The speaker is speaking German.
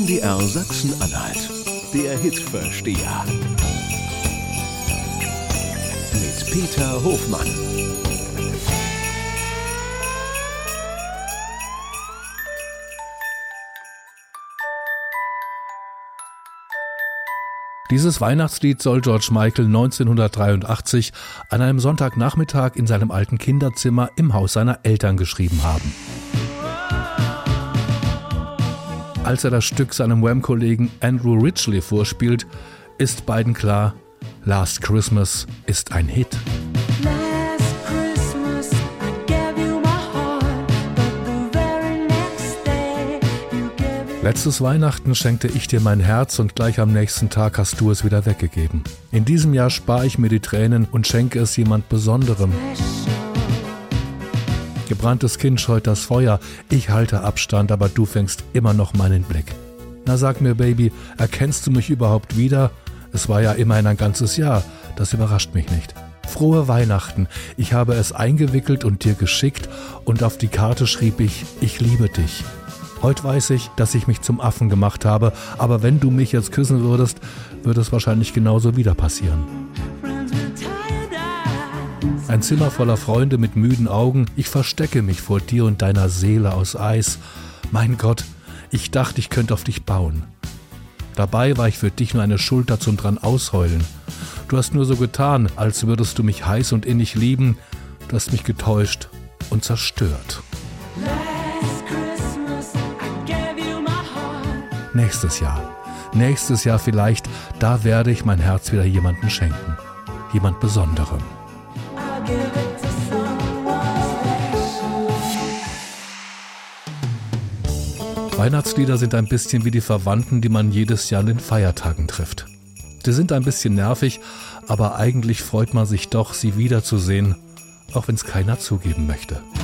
NDR Sachsen-Anhalt, der Hitversteher. Mit Peter Hofmann. Dieses Weihnachtslied soll George Michael 1983 an einem Sonntagnachmittag in seinem alten Kinderzimmer im Haus seiner Eltern geschrieben haben. Als er das Stück seinem Wham-Kollegen Andrew Ridgeley vorspielt, ist beiden klar, Last Christmas ist ein Hit. Letztes Weihnachten schenkte ich dir mein Herz und gleich am nächsten Tag hast du es wieder weggegeben. In diesem Jahr spare ich mir die Tränen und schenke es jemand Besonderem. Gebranntes Kind scheut das Feuer, ich halte Abstand, aber du fängst immer noch meinen Blick. Na sag mir, Baby, erkennst du mich überhaupt wieder? Es war ja immerhin ein ganzes Jahr, das überrascht mich nicht. Frohe Weihnachten, ich habe es eingewickelt und dir geschickt und auf die Karte schrieb ich liebe dich. Heute weiß ich, dass ich mich zum Affen gemacht habe, aber wenn du mich jetzt küssen würdest, würde es wahrscheinlich genauso wieder passieren. Ein Zimmer voller Freunde mit müden Augen, ich verstecke mich vor dir und deiner Seele aus Eis. Mein Gott, ich dachte, ich könnte auf dich bauen. Dabei war ich für dich nur eine Schulter zum dran ausheulen. Du hast nur so getan, als würdest du mich heiß und innig lieben. Du hast mich getäuscht und zerstört. Nächstes Jahr vielleicht, da werde ich mein Herz wieder jemandem schenken. Jemand Besonderem. Weihnachtslieder sind ein bisschen wie die Verwandten, die man jedes Jahr an den Feiertagen trifft. Sie sind ein bisschen nervig, aber eigentlich freut man sich doch, sie wiederzusehen, auch wenn es keiner zugeben möchte.